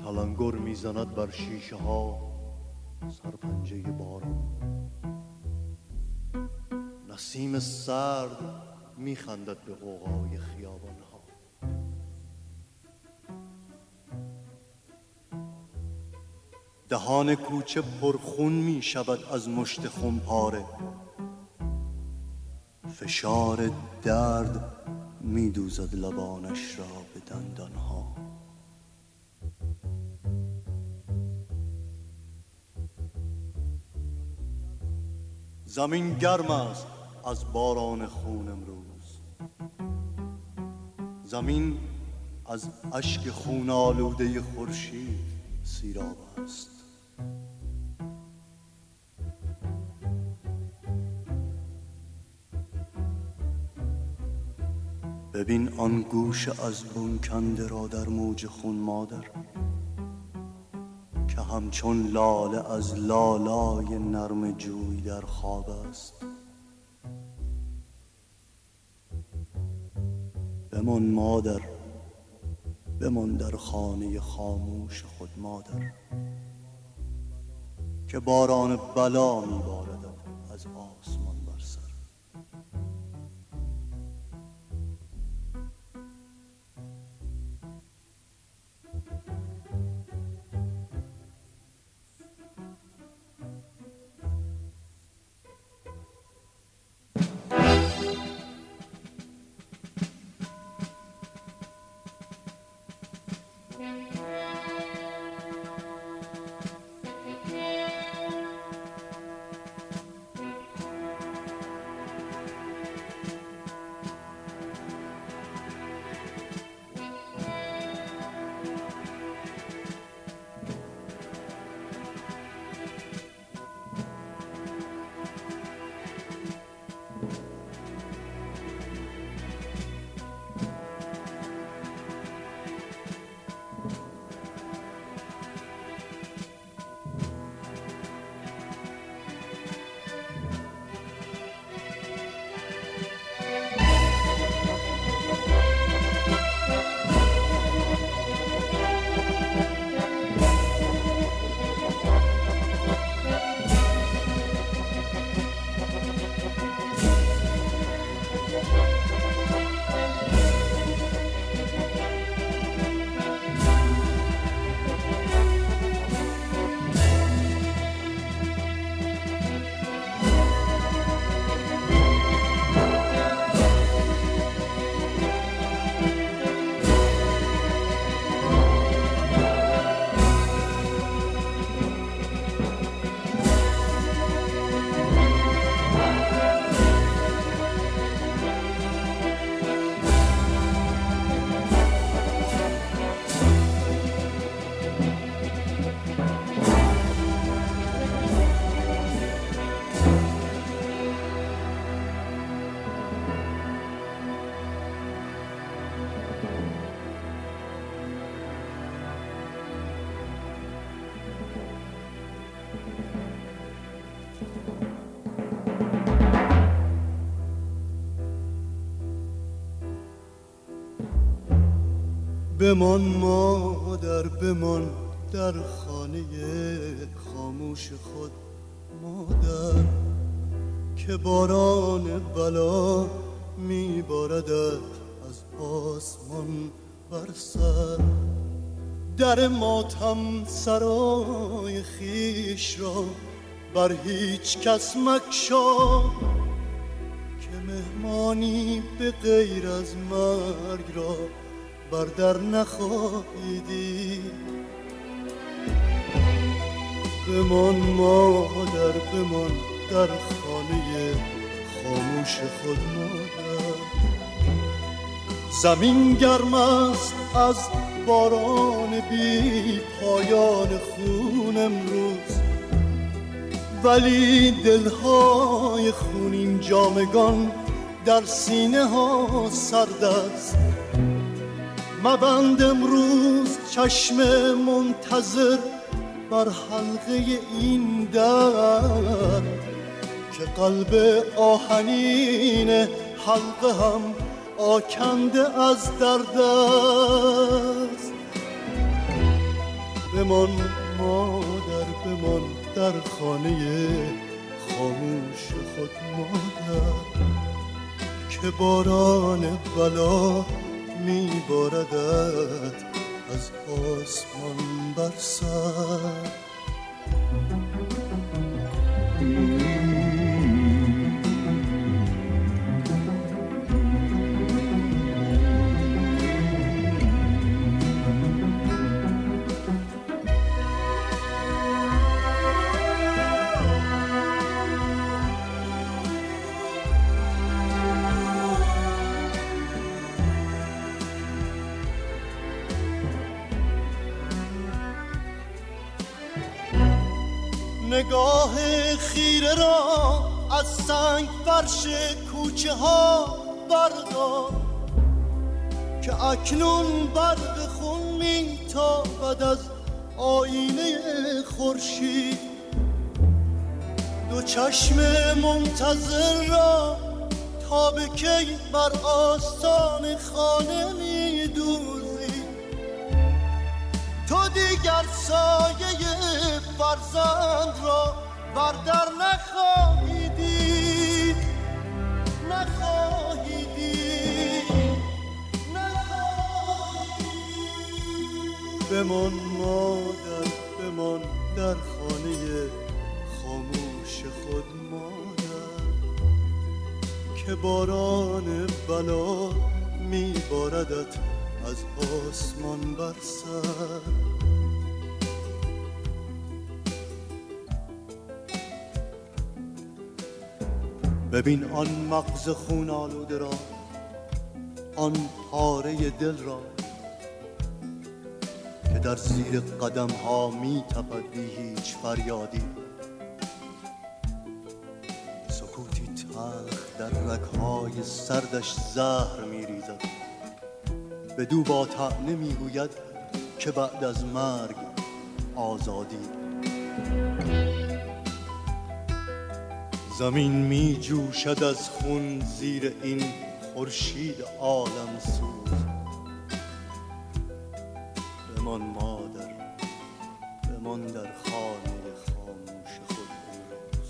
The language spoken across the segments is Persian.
تلنگر میزند بر شیشه ها سرپنجه باران. نسیم سرد میخندد به غوغای خیابان ها. دهان کوچه پرخون می شود از مشت خمپاره. فشار درد می دوزد لبانش را به دندان ها. زمین گرم است از باران خون امروز. زمین از اشک خون آلوده خورشید سیراب است. ببین آن گوش از بن کنده را در موج خون مادر، که همچون لاله از لالای نرم جوی در خواب است. بمان مادر، بمان در خانه خاموش خود مادر، که باران بلا میباردد از آسمان بر سر. بمان مادر، بمان در خانه خاموش خود مادر، که باران بلا میباردد از آسمان بر سر. در ماتم سرای خیش را بر هیچ کس مگشا، که مهمانی به غیر از مرگ را بر در نخواهی دید. بمان مادر، بمان در خانه خاموش خود مادر. زمین گرم است از باران بی پایان خون امروز، ولی دلهای خونین جامگان در سینه ها سرد است. مبند امروز چشم منتظر بر حلقه این در، که قلب آهنین حلقه هم آکنده از درد است. بمان مادر بمان در خانه خاموش خود مادر، که باران بلا میباردت از آسمان بر سر. نگاه خیره را از سنگ فرش کوچه ها بردار، که اکنون برق خون میتابد از آینه خورشید. دو چشم منتظر را تا به کی بر آستان خانه میدوزی؟ تو دیگر سایه فرزند را بردر نخواهی دید، نخواهی دید، نخواهی دید. بمان مادر بمان در خانه خاموش خود مادر، که باران بلا میباردت از آسمان بر سر. ببین آن مغز خون آلوده را، آن پاره دل را که در زیر قدم ها می تپد بی هیچ فریادی. سکوتی تلخ در رگ‌های سردش زهر می ریزد، بدو با طعنه می گوید که بعد از مرگ آزادی. زمین می جوشد از خون زیر این خورشید عالم سوز. بمان مادر بمان در خانه خاموش خود امروز.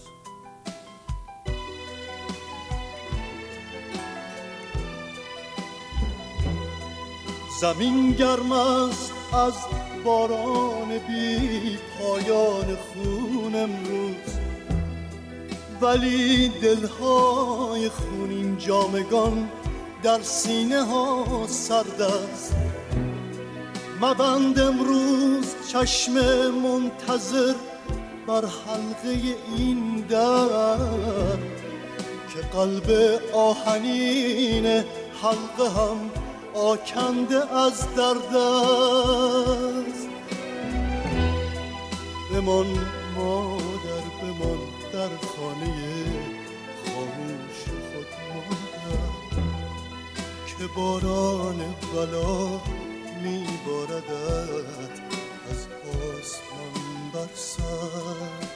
زمین گرم است از باران بی پایان خون امروز، ولی دلهای خونین جامگان در سینه ها سرد است. مبند امروز چشم منتظر بر حلقه این در، که قلب آهنین حلقه هم آکنده از درد است. بمان مادر بمان در خانه خاموش خود مادر، که باران بلا میباردت از آسمان بر سر.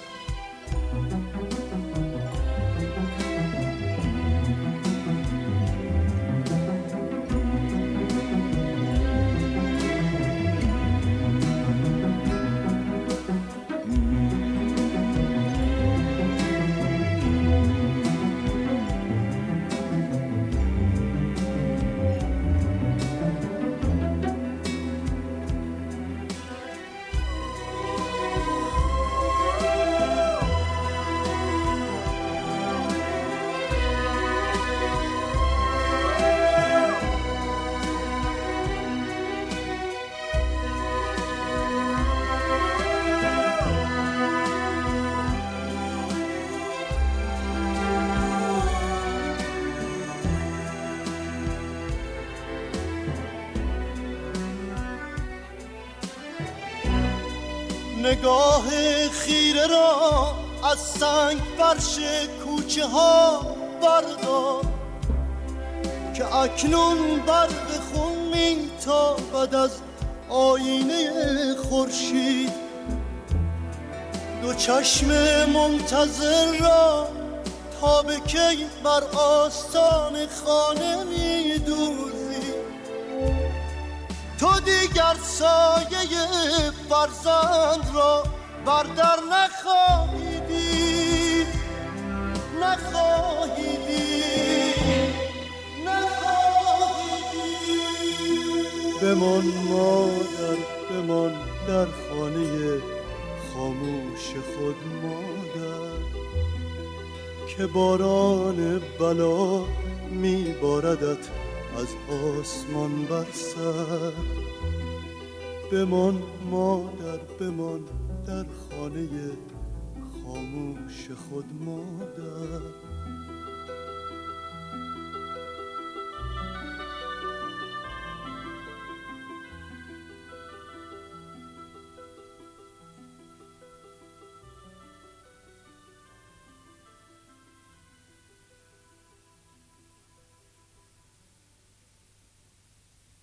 نگاه خیره را از سنگ فرش کوچه ها بردار، که اکنون برق خون میتابد از آینه خورشید. دو چشم منتظر را تا به کی بر آستان خانه میدوزی؟ تو تو دیگر سایه فرزند را بردر نخواهی دید، نخواهی دید، نخواهی دید. بمان مادر، بمان در خانه خاموش خود مادر، که باران بلا میباردت از آسمان بر سر. بمان مادر، بمان در خانه خاموش خود مادر،